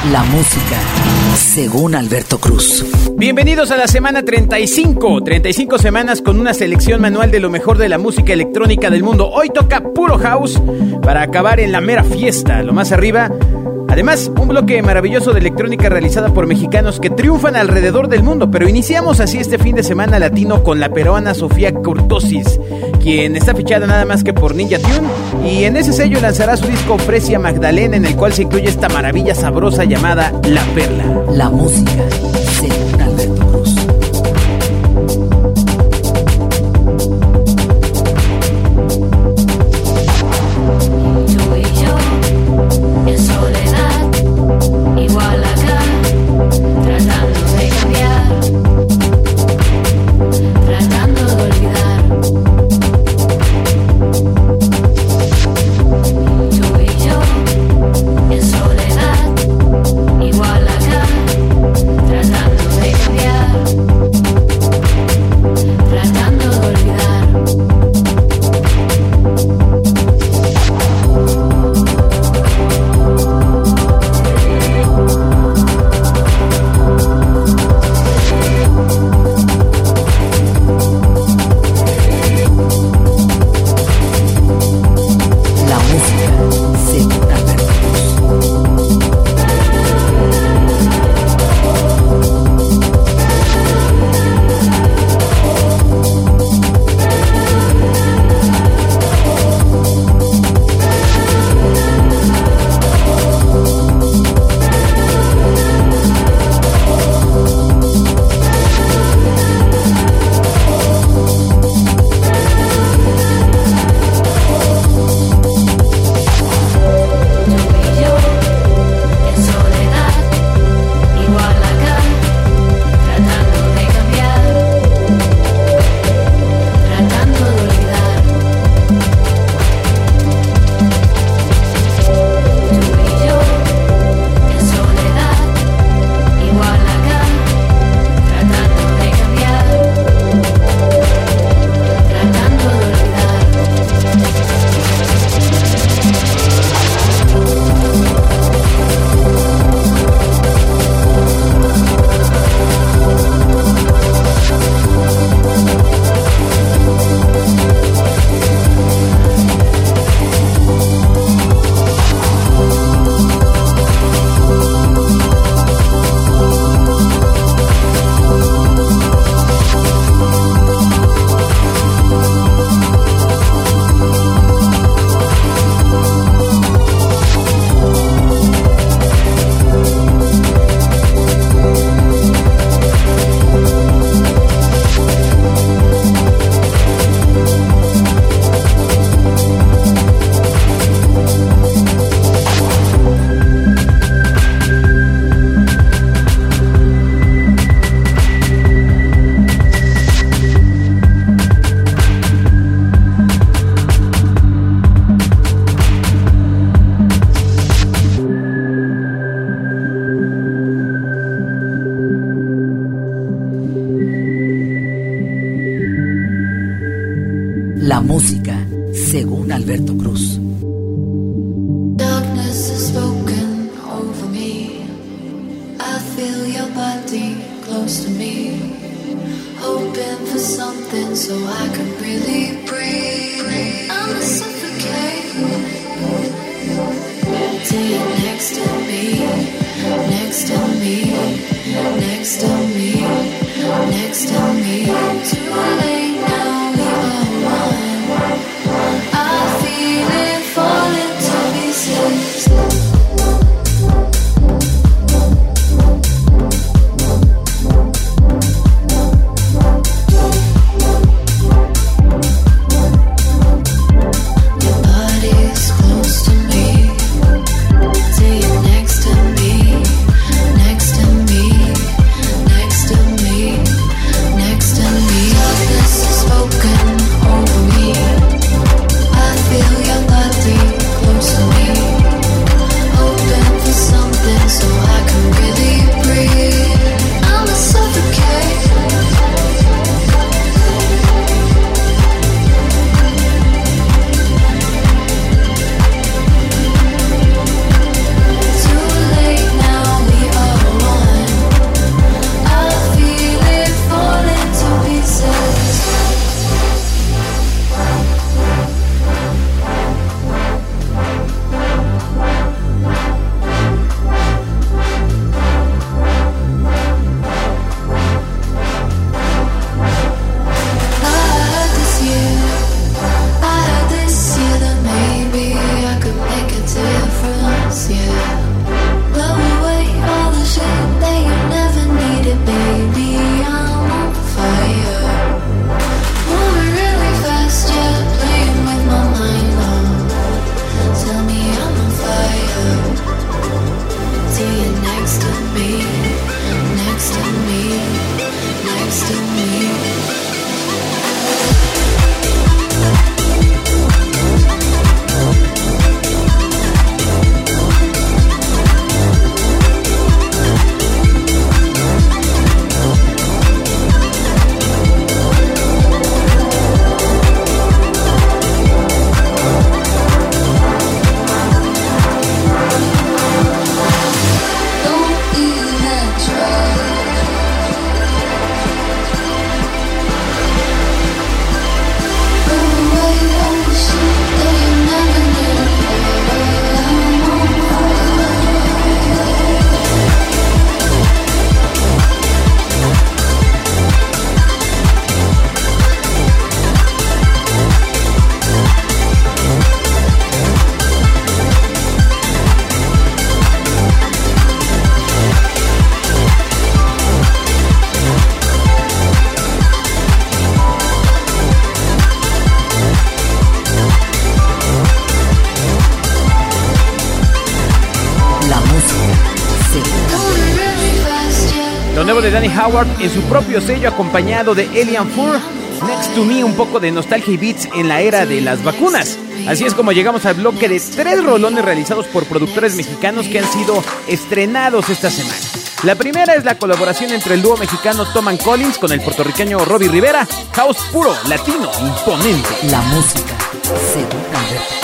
La música, según Alberto Cruz. Bienvenidos a la semana 35 semanas con una selección manual de lo mejor de la música electrónica del mundo. Hoy toca puro house para acabar en la mera fiesta, lo más arriba. Además, un bloque maravilloso de electrónica realizada por mexicanos que triunfan alrededor del mundo. Pero iniciamos así este fin de semana latino con la peruana Sofía Cortosis, quien está fichada nada más que por Ninja Tune, y en ese sello lanzará su disco Fresia Magdalena, en el cual se incluye esta maravilla sabrosa llamada La Perla. La música, según Alberto Cruz. La música, según Alberto Cruz. Darkness has spoken over me. I feel your body close to me. Hoping for something so I can really breathe. I'm suffocating till you're next to me, next to me, next to me, next to me. Too late now, we are one. I feel it falling to pieces. Lo nuevo de Danny Howard en su propio sello acompañado de Elian Fur. Next to Me, un poco de nostalgia y beats en la era de las vacunas. Así es como llegamos al bloque de 3 rolones realizados por productores mexicanos que han sido estrenados esta semana. La primera es la colaboración entre el dúo mexicano Tom and Collins con el puertorriqueño Robbie Rivera. House puro, latino, imponente. La música, según Alberto.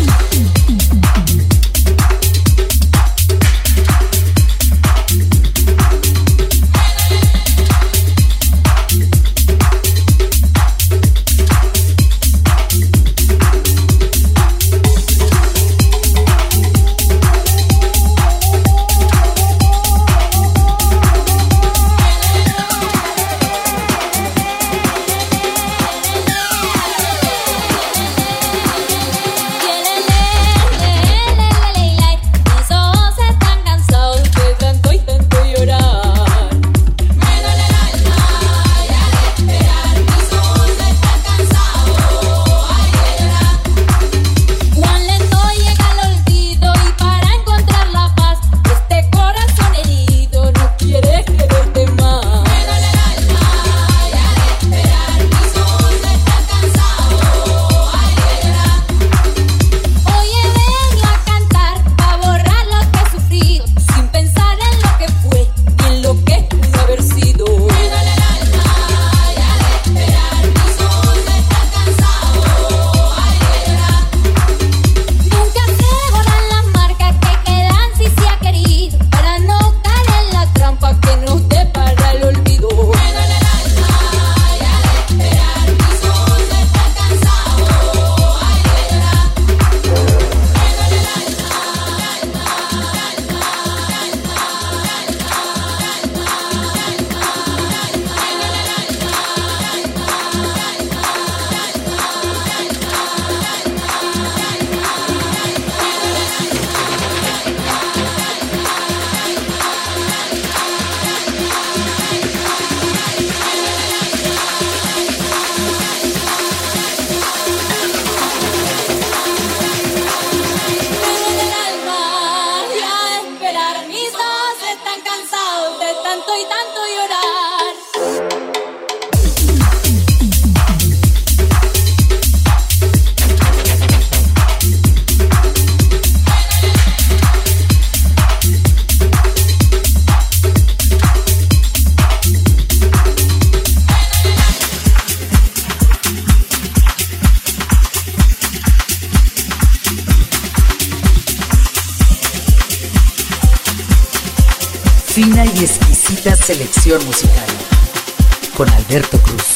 Fina y exquisita selección musical con Alberto Cruz.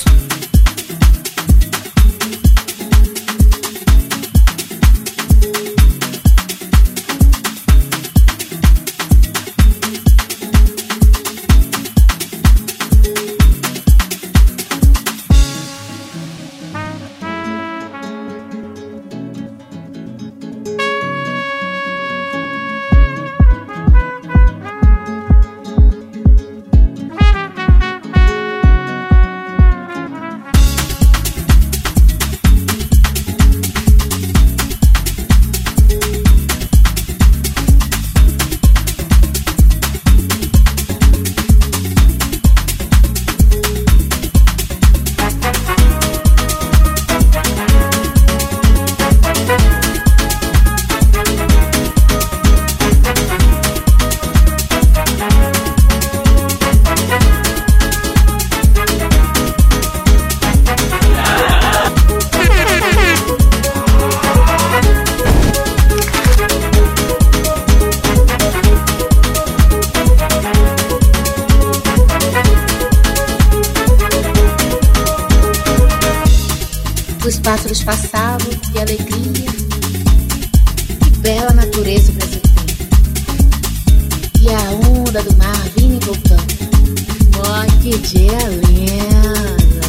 Os pássaros passavam, que alegria, que bela natureza o Brasil tem. E a onda do mar vinha e voltando. Oh, que dia linda!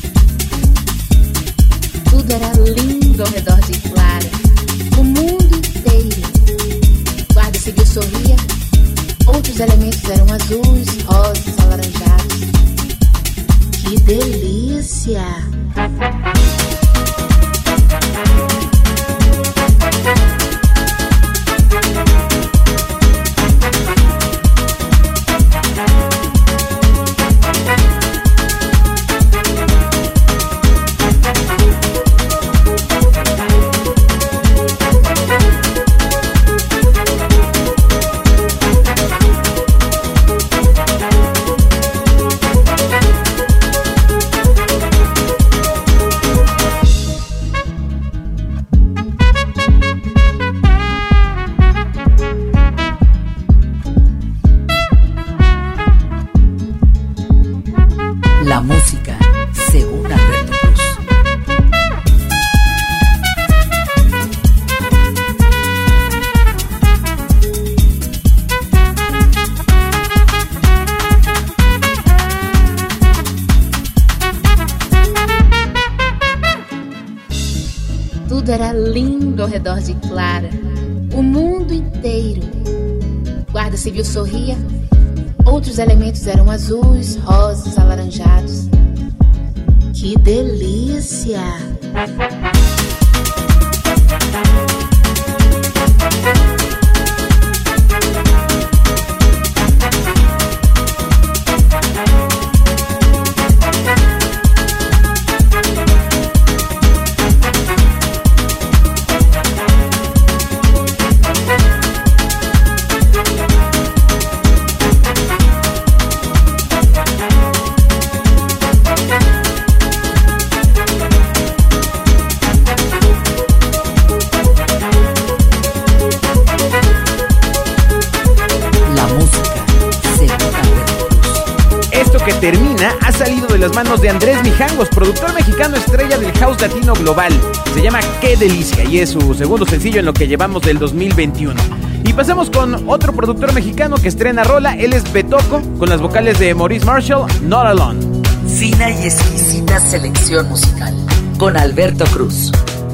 Tudo era lindo ao redor de Clara, o mundo inteiro. O guarda seguiu, sorria. Outros elementos eram azuis, rosas, alaranjados. Que delícia! Tudo era lindo ao redor de Clara. O mundo inteiro. Guarda Civil sorria. Outros elementos eram azuis, rosas, alaranjados. Que delícia! Termina ha salido de las manos de Andrés Mijangos, productor mexicano estrella del house latino global. Se llama Qué Delicia y es su segundo sencillo en lo que llevamos del 2021. Y pasamos con otro productor mexicano que estrena rola. Él es Betoco, con las vocales de Maurice Marshall, Not Alone. Fina y exquisita selección musical con Alberto Cruz.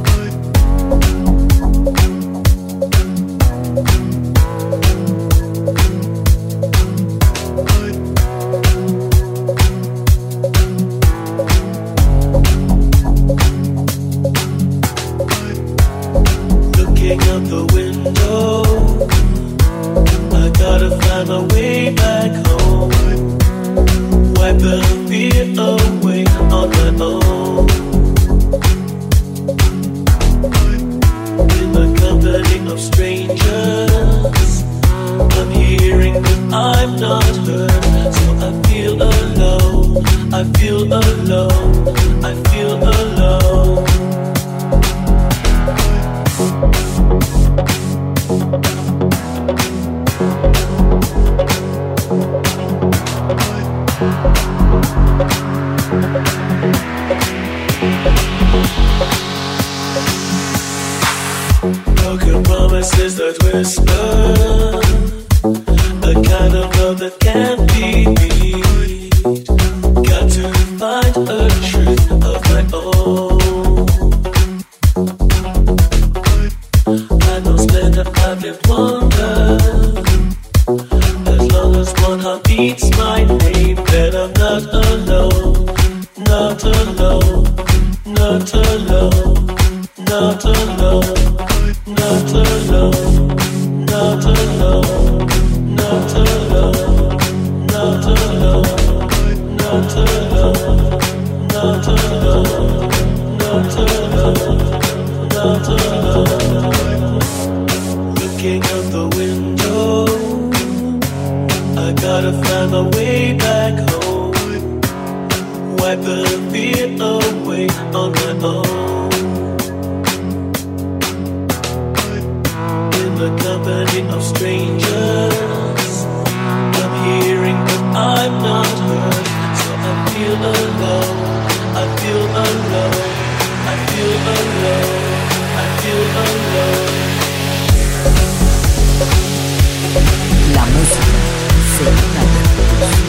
La música según Alberto Cruz.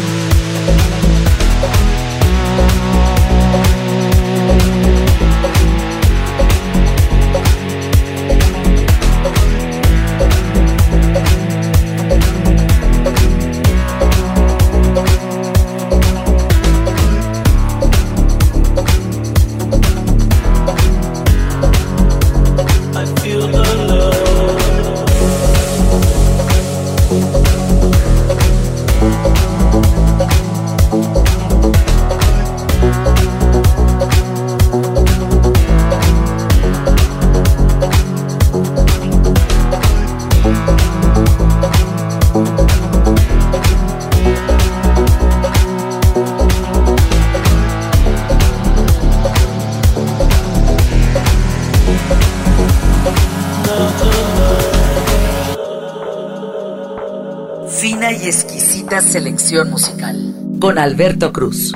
Fina y exquisita selección musical con Alberto Cruz.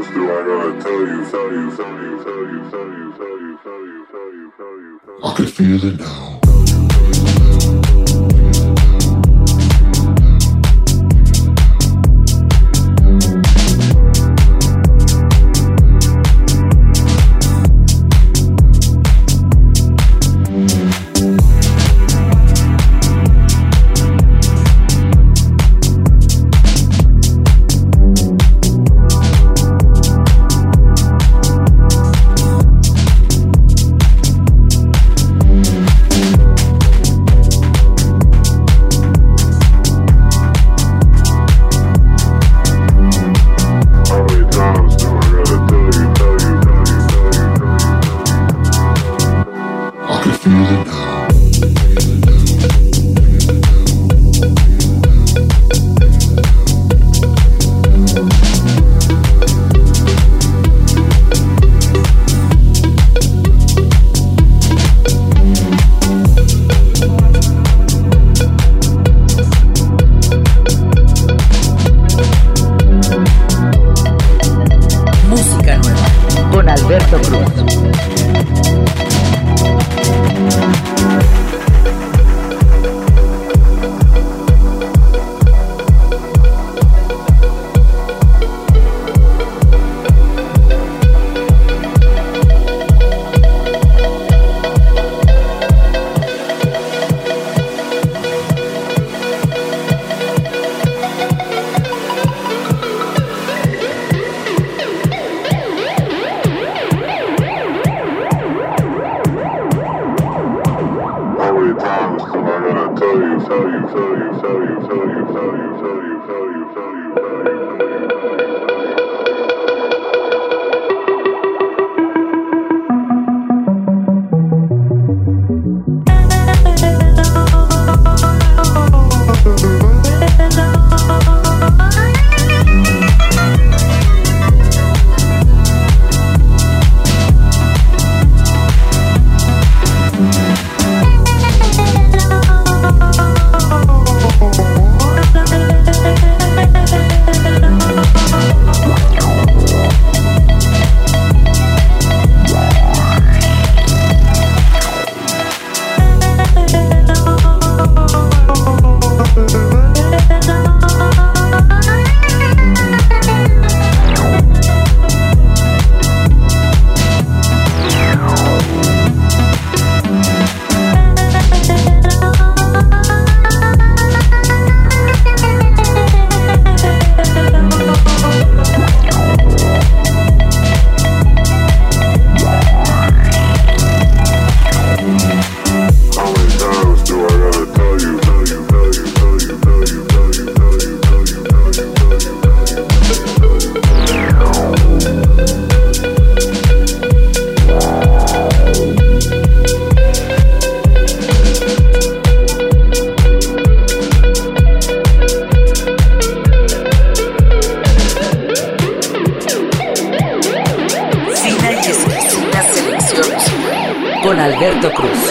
I could feel it now. con Alberto Cruz.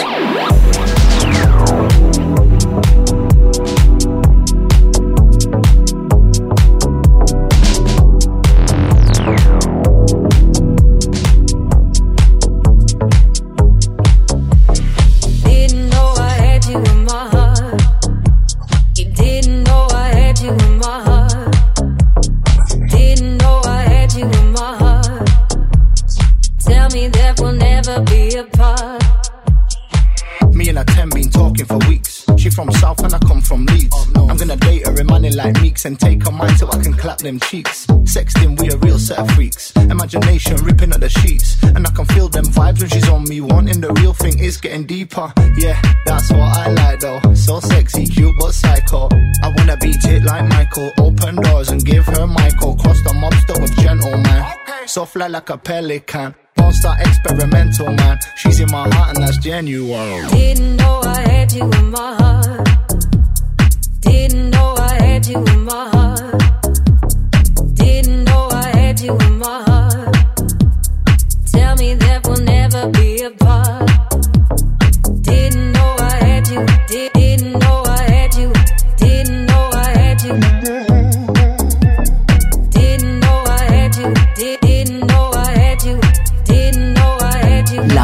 And take her mind so I can clap them cheeks. Sexting, we a real set of freaks. Imagination ripping at the sheets. And I can feel them vibes when she's on me. Wanting the real thing is getting deeper. Yeah, that's what I like though. So sexy, cute but psycho. I wanna beat it like Michael. Open doors and give her Michael. Cross the mobster with gentleman. So fly like a pelican. Don't start experimental, man. She's in my heart and that's genuine. Didn't know I had you in my heart. Didn't know I had you in my heart. Didn't know I had you in my heart. Tell me that we'll never be apart. Didn't know I had you. Didn't know I had you. Didn't know I had you. Didn't know I had you.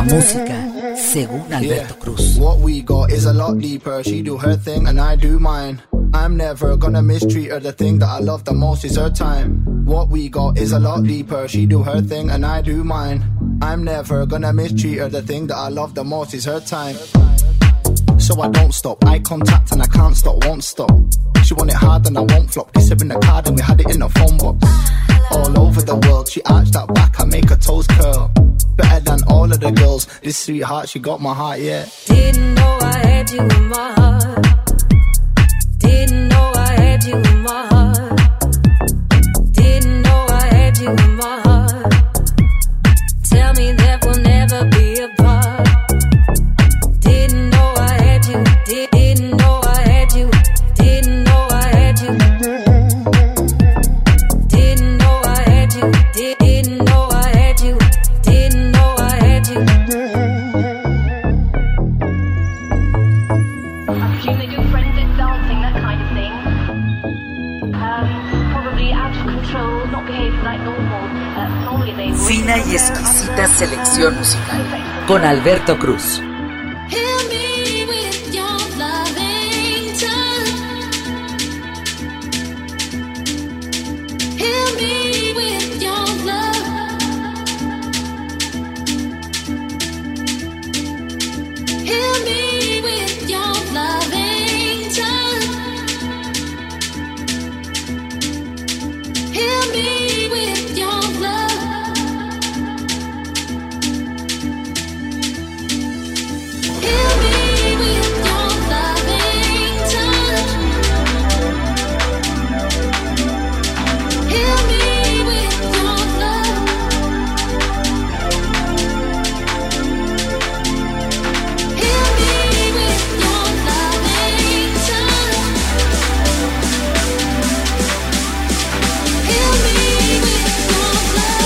La música, según Alberto Cruz. What we got is a lot deeper. She do her thing and I do mine. I'm never gonna mistreat her. The thing that I love the most is her time. What we got is a lot deeper. She do her thing and I do mine. I'm never gonna mistreat her. The thing that I love the most is her time. So I don't stop, eye contact and I can't stop, won't stop. She want it hard and I won't flop. Kiss her in the card and we had it in the phone box. All over the world, she arched that back, I make her toes curl. Better than all of the girls, this sweetheart, she got my heart, yeah. Didn't know I had you in my heart. Didn't know I had you in my heart. Didn't know I had you in my heart. Tell me that we'll never be apart. Didn't know I had you. Didn't know I had you. Didn't know I had you. Didn't know I had you. Didn't know I had you. Didn't know I had you. I presume they do forensic dancing, that kind of thing. Probably out of control, not behaving like normal. Normally they would. Fina y exquisita selección musical con Alberto Cruz. Heal me with your loving touch. Heal me with your love. Heal me with your loving touch. Heal me with your love. Heal me with your loving touch. Heal me with your love. Heal me with your loving touch. Heal me with your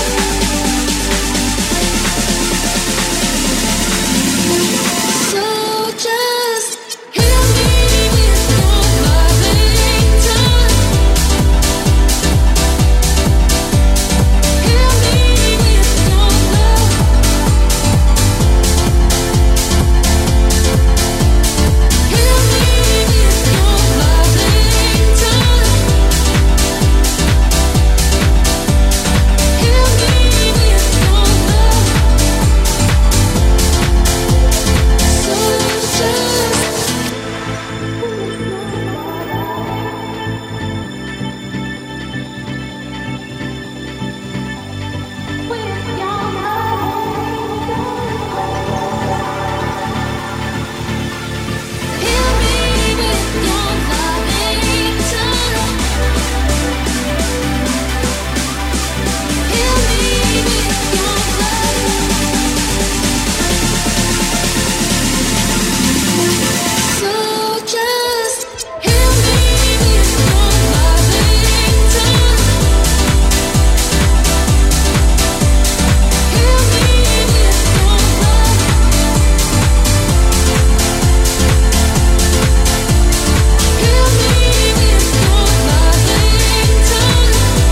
love. So just heal me with your loving touch. Heal me with your love. Heal me with your loving touch. Heal me with your love. So just with your heal me with your loving touch. Heal me with your love. So just heal me with your loving touch. Heal me with your love. Heal me with your loving touch.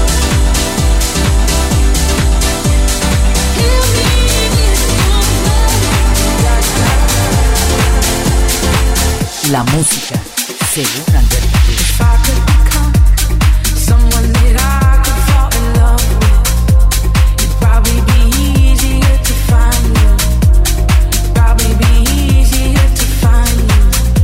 Heal me with your love. La música, según Alberto Cruz. If I could become someone that I could fall in love with, it'd probably be easier to find you. Probably be easier to find you.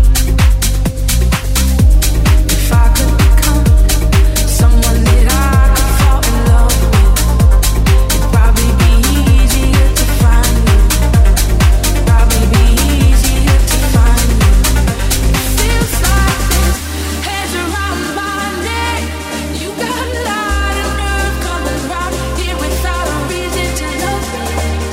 If I could become someone that I could fall in love with, it'd probably be easier to find you. Probably be easier to find you. Feels like this, hands around my neck. You got a lot of nerve coming round here without a reason to love me.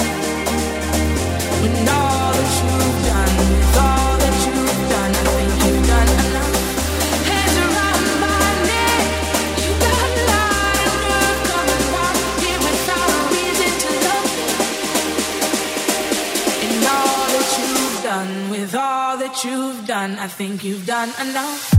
When all that you've done, with all that you've done, I think you've done enough. Hands around my neck. You got a lot of nerve coming round here without a reason to love me. And all that you've done, with all that you've done, I think you've done enough.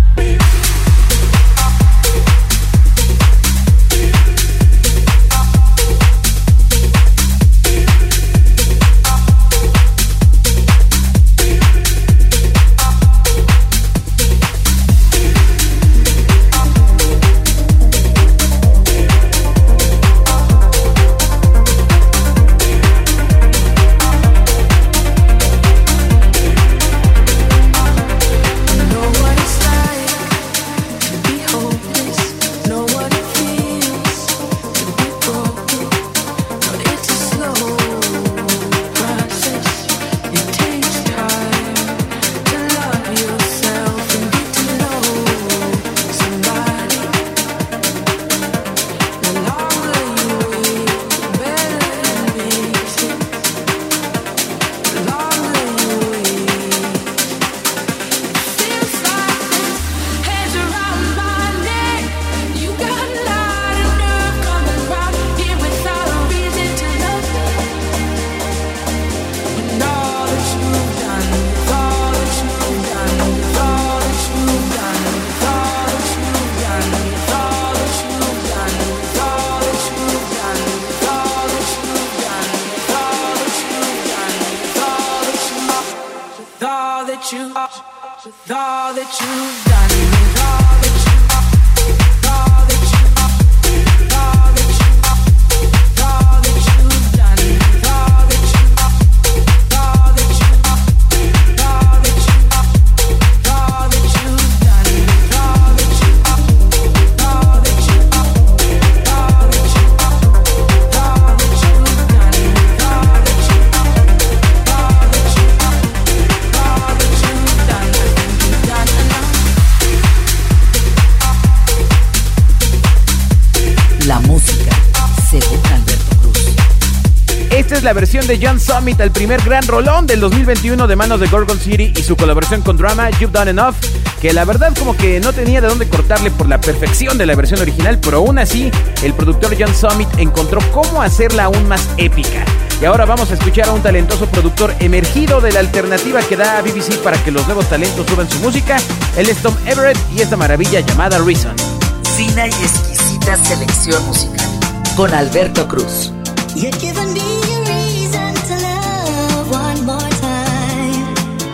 Esta es la versión de John Summit, el primer gran rolón del 2021 de manos de Gorgon City y su colaboración con Drama, You've Done Enough, que la verdad como que no tenía de dónde cortarle por la perfección de la versión original, pero aún así el productor John Summit encontró cómo hacerla aún más épica. Y ahora vamos a escuchar a un talentoso productor emergido de la alternativa que da a BBC para que los nuevos talentos suban su música. Él es Tom Everett y esta maravilla llamada Reason. Fina y exquisita selección musical con Alberto Cruz. You've given me a reason to love one more time.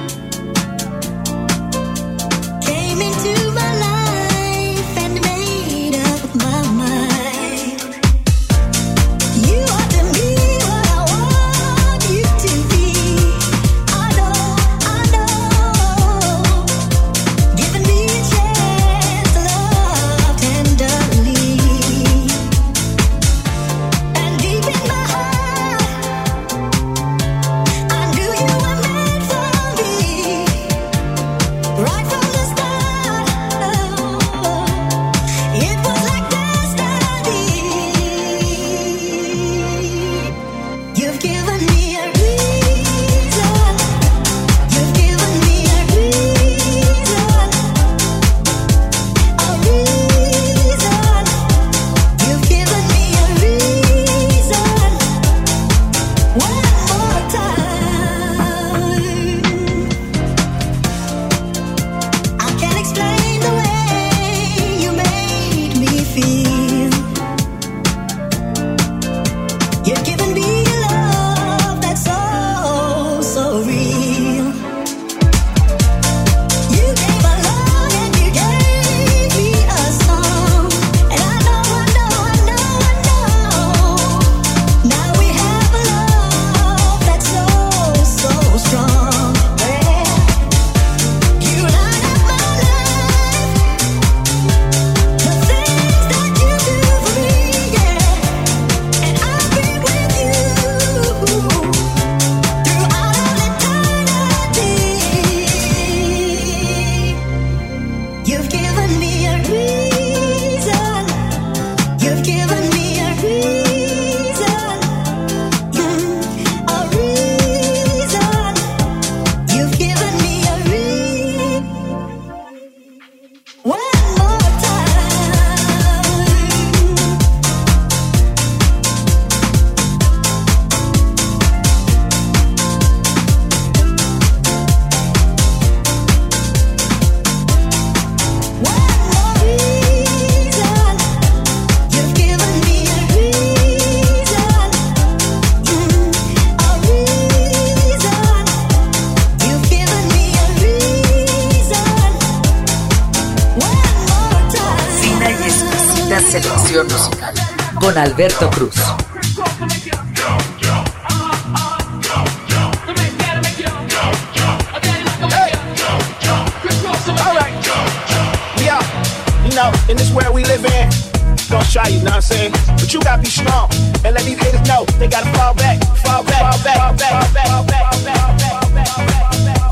Came into my life and made up my mind. You are to me what I want you to be. I know. Giving me a chance to love tenderly. And deep in my heart, I knew you were meant for me. Right from the start, it was like destiny. You've given me a reason. You've given me a reason. A reason. You've given me a reason. One more time. I can't explain the way you made me feel. You've given me a love that's so real. You gave a love and you gave me a song. And I know. Now we have a love that's so strong. You light up my life. The things that you do for me, yeah. And I'll be with you throughout all eternity. You've given me a reason. You've given me a reason. A reason. You've given me a reason. One more time. One more reason. You've given me a reason. A reason. You've given me a reason. One more time. Fina y exquisita selección musical con Alberto Cruz. Alright, yeah, you know, in this world we live in, gonna try you, know what I'm saying? But you gotta be strong and let these haters know they gotta fall back, fall back, fall back, fall back, fall back, fall back, fall back, fall back, fall back, fall back, fall back.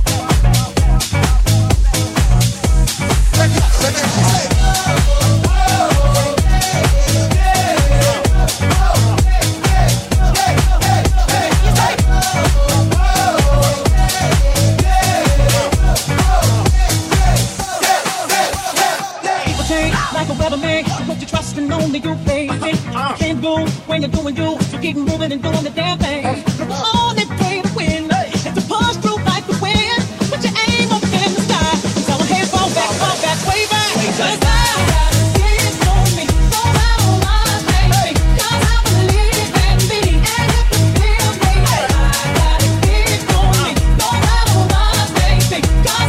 People change like a rubber man. You put your trust in only you, baby. You can't do when you're doing you. So keep moving and doing the damn thing. The only way to win is to push through like the wind. Put your aim up in the sky. Tell them, hey, fall back, way back. Cause I did for me. So I don't mind, baby. Cause I believe in me. And if you feel me, I got it did for me. So I don't mind, baby. Cause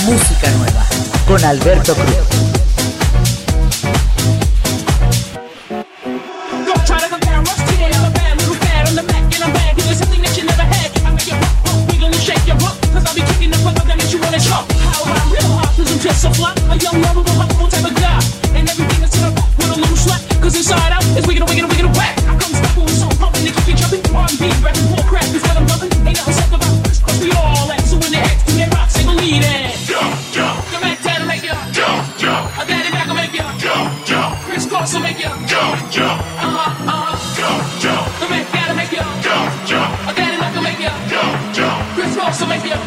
Música nueva con Alberto Cruz. Don't try to compare us to the other band. Little fat on the back and I'm back. Doing something that you never had. I make you rock, wiggle and shake your butt. Cause I'll be kicking the fuck up that makes you wanna jump. How high, real high, cause I'm just so fly. A young, lovable, lovable type of guy. And everything that's in a rock with a little slack. Cause inside out is wicked, wicked, wicked, whack. I come stuck with a song pumping, they keep you jumping. R&B, rapping, bull crap is what I'm loving. Ain't nothing suck about this, cause we all act. So when they act, they rock, say believe it. Come back, dad'll make you a daddy back will make you Chris Cross will make you Come back, dad'll make you a daddy back will make you Chris Cross will make you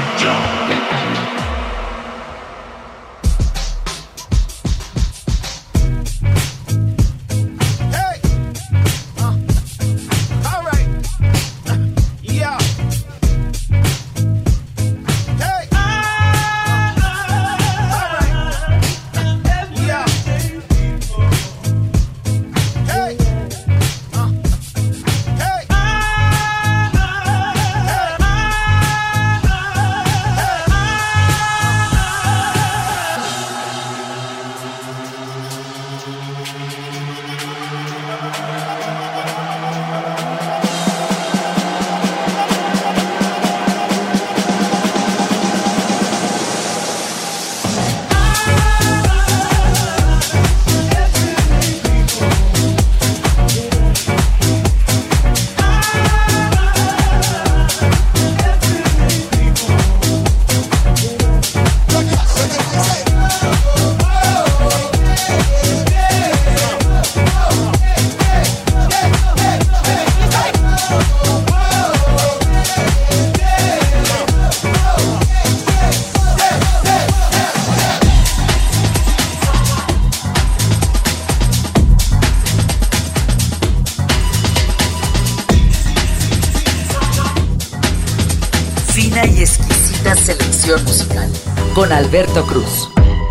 Fina y exquisita selección musical con Alberto Cruz.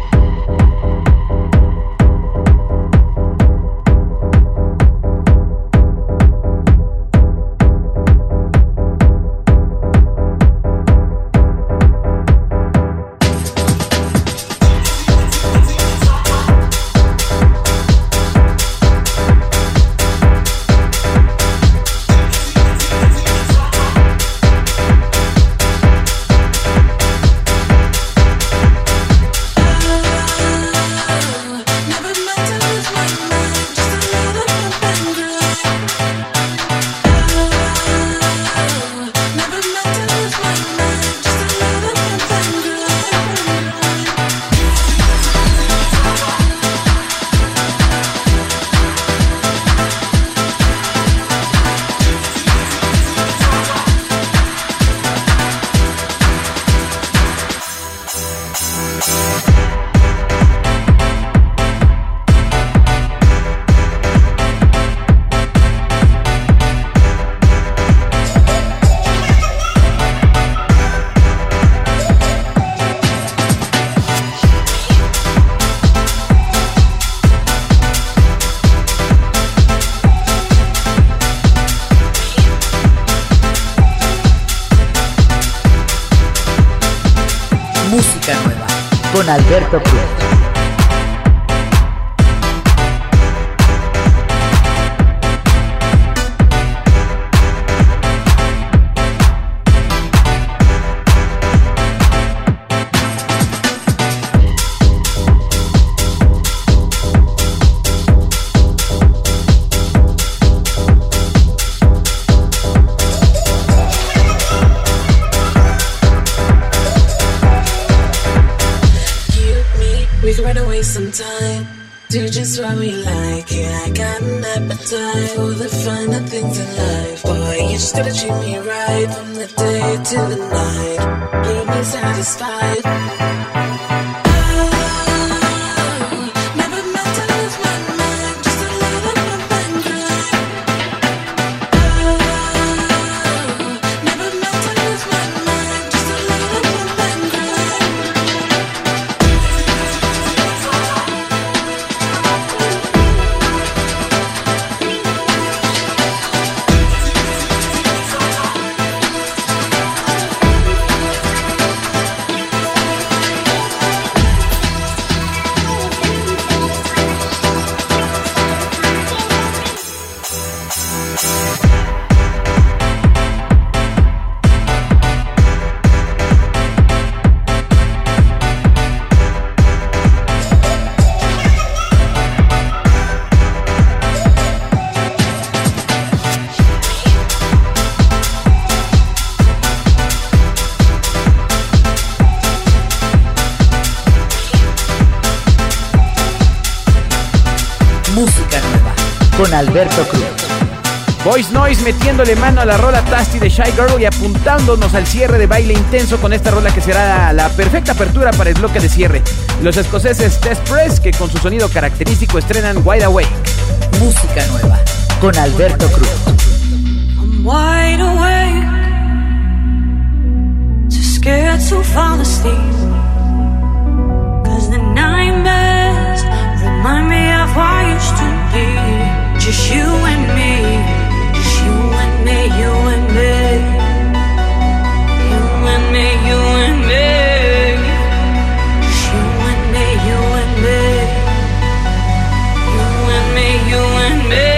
Música nueva con Alberto Cruz. We can run away sometime. Do just what we like. Yeah, I got an appetite for the finer things in life. Boy, you just gotta treat me right from the day to the night. Leave me satisfied. con Alberto Cruz. Voice Noise metiéndole mano a la rola Tasty de Shy Girl y apuntándonos al cierre de baile intenso con esta rola que será la perfecta apertura para el bloque de cierre. Los escoceses Test Press, que con su sonido característico estrenan Wide Awake. Música nueva con Alberto Cruz. I'm wide awake, too scared to fall asleep, 'cause the nightmares remind me of what used to be. Just you and me, just you and me, you and me, you and me, you and me, just you and me, you and me, you and me, you and me.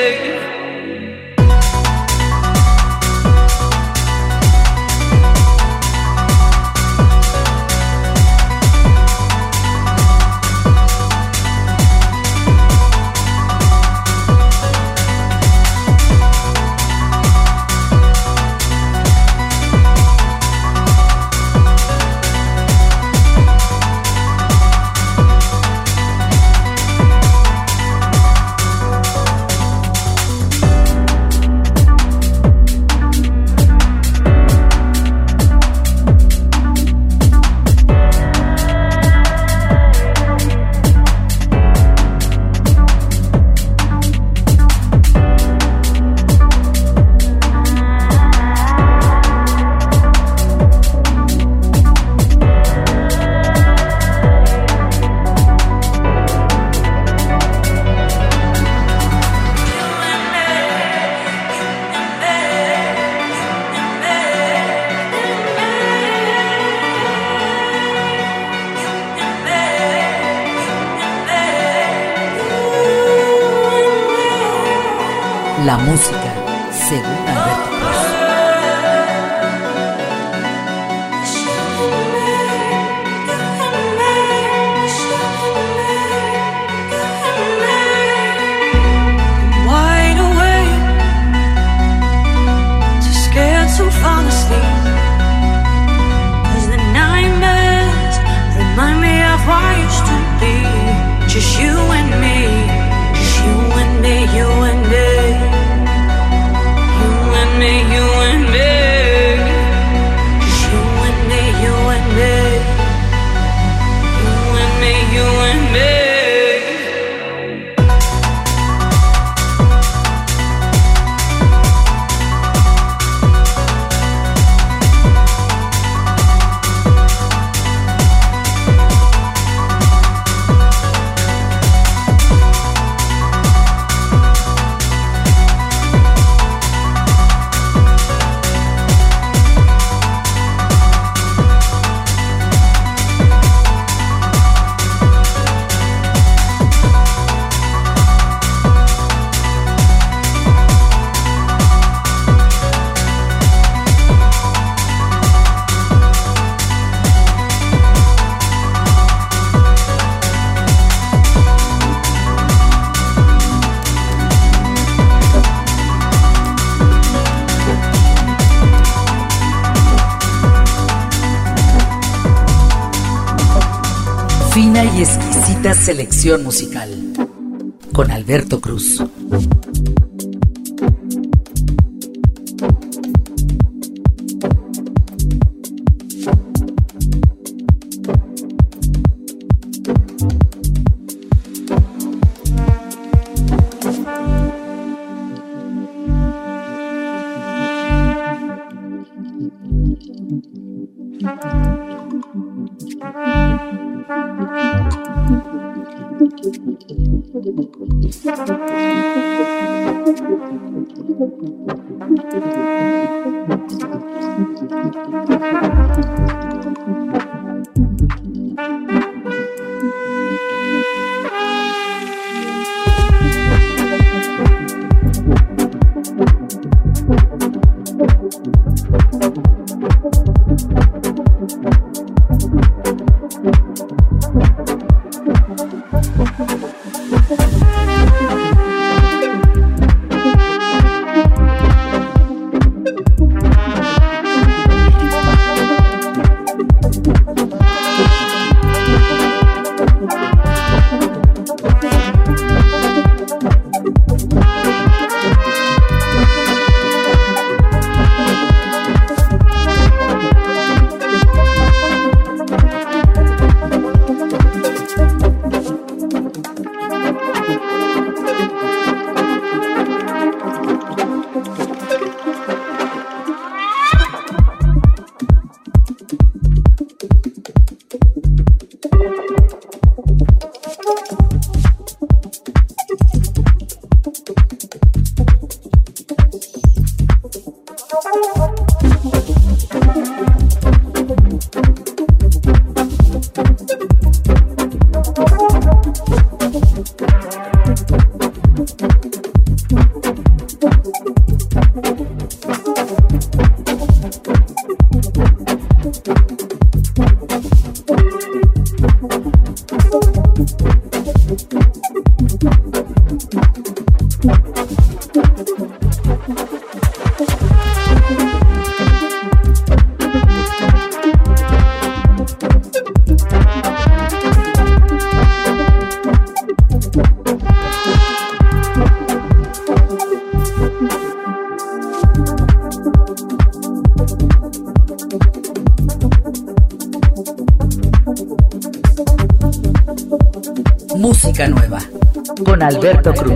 La música según Alberto Cruz. Wide awake, too scared to fall asleep, 'cause the nightmares remind me of what used to be. Just you and me, just you and me, you and me, you and me, you and me, just you and me, you and me, you and me, you and me. Fina y exquisita selección musical con Alberto Cruz. Música nueva con Alberto Cruz.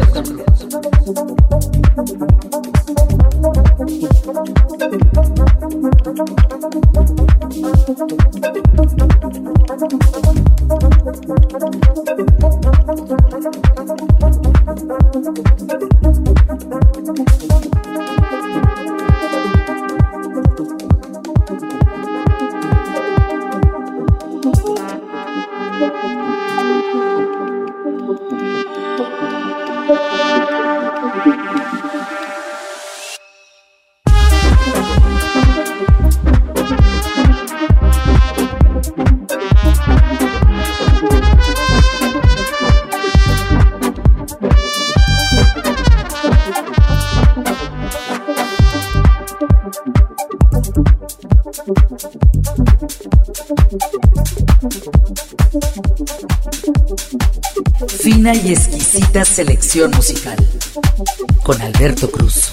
Fina y exquisita selección musical con Alberto Cruz.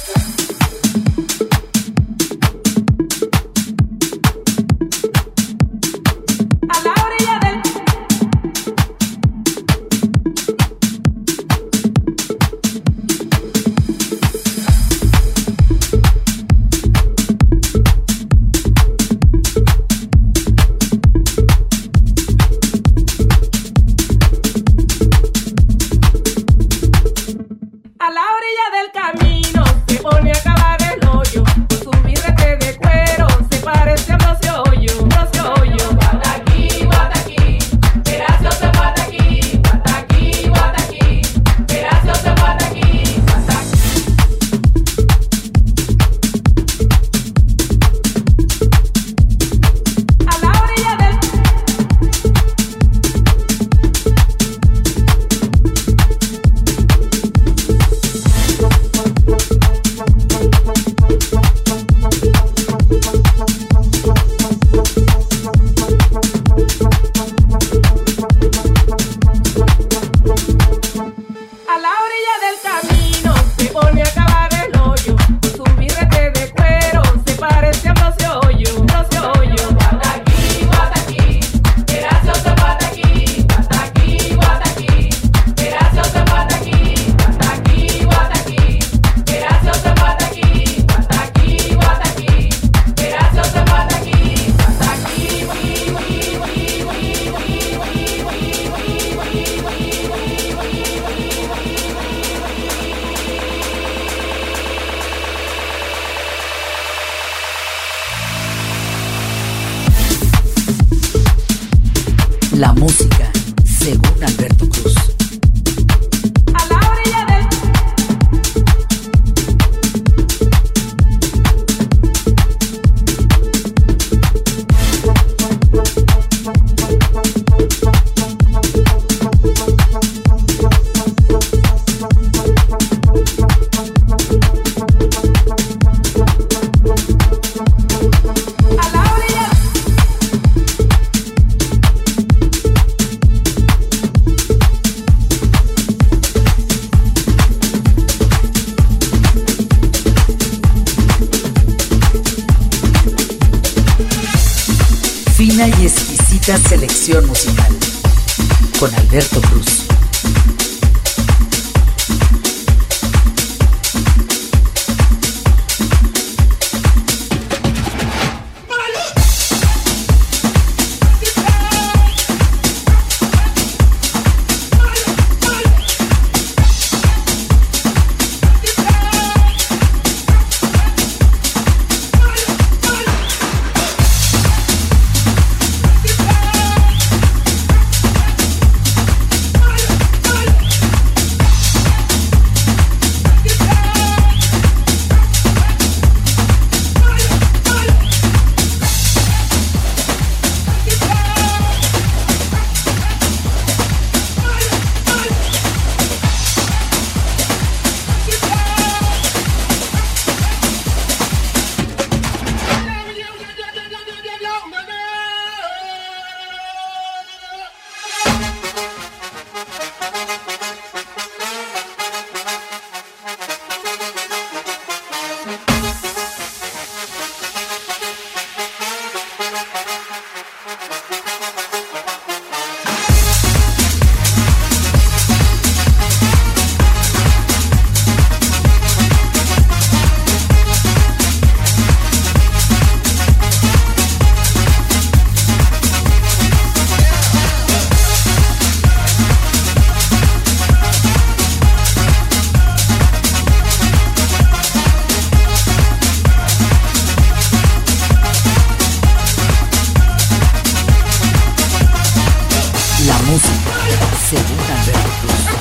La música, según Alberto Cruz. Fina y exquisita selección musical con Alberto Cruz. Fire! según Alberto Cruz.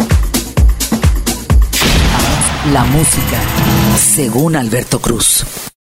La música, según Alberto Cruz.